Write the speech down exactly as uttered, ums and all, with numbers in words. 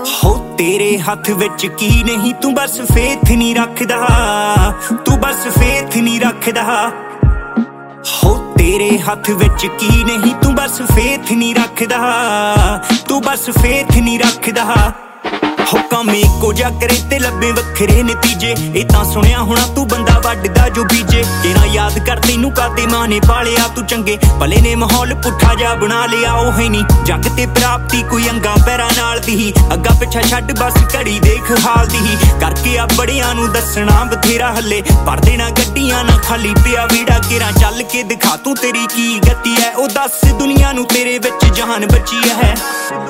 ਹੋ ਤੇਰੇ ਹੱਥ ਵਿੱਚ ਕੀ ਨਹੀਂ, ਤੂੰ ਬਸ ਫੇਥ ਨਹੀਂ ਰੱਖਦਾ, ਤੂੰ ਬਸ ਫੇਥ ਨਹੀਂ ਰੱਖਦਾ। ਹੋ ਤੇਰੇ ਹੱਥ ਵਿੱਚ ਕੀ ਨਹੀਂ, ਤੂੰ ਬਸ ਫੇਥ ਨਹੀਂ ਰੱਖਦਾ, ਤੂੰ ਬਸ ਫੇਥ ਨਹੀਂ ਰੱਖਦਾ। ਹੋ ਕੰਮ ਇੱਕੋ ਜਿਹਾ ਕਰੇ ਤੇ ਲੱਭੇ ਵੱਖਰੇ ਨਤੀਜੇ, ਇਹ ਤਾਂ ਸੁਣਿਆ ਹੋਣਾ ਤੂੰ ਬੰਦਾ ਵੱਢਦਾ ਜੋ ਬੀਜੇ। ਤੇਰਾ ਯਾਦ ਕਰ ਤੈਨੂੰ ਕਾਤੇ ਮਾਂ ਨੇ ਪਾਲਿਆ, ਤੂੰ ਚੰਗੇ ਭਲੇ ਨੇ ਮਾਹੌਲ ਪੁੱਠਾ ਜਾ ਬਣਾ ਲਿਆ। ਉਹ ਹੈ ਨੀ ਜੱਗ ਤੇ ਪ੍ਰਾਪਤੀ ਕੋਈ ਅੰਗਾਂ ਪੈਰਾਂ ਨਾਲ ਦੀ ਹੀ, ਅੱਗਾ ਪਿੱਛਾ ਛੱਡ ਬਸ ਘੜੀ ਦੇਖ ਹਾਲ ਦੀ ਹੀ। ਕਰਕੇ ਆ ਬੜਿਆਂ ਨੂੰ ਦੱਸਣਾ ਬਥੇਰਾ ਹੱਲੇ, ਭਰ ਦੇਣਾ ਗੱਡੀਆਂ ਨਾ ਖਾਲੀ ਪਿਆ ਵੀੜਾ। ਕੇਰਾਂ ਚੱਲ ਕੇ ਦਿਖਾ ਤੂੰ ਤੇਰੀ ਕੀ ਗਤੀ ਹੈ, ਉਹ ਦੱਸ ਦੁਨੀਆ ਨੂੰ ਤੇਰੇ ਵਿੱਚ ਜਹਾਨ ਬਚੀ ਹੈ।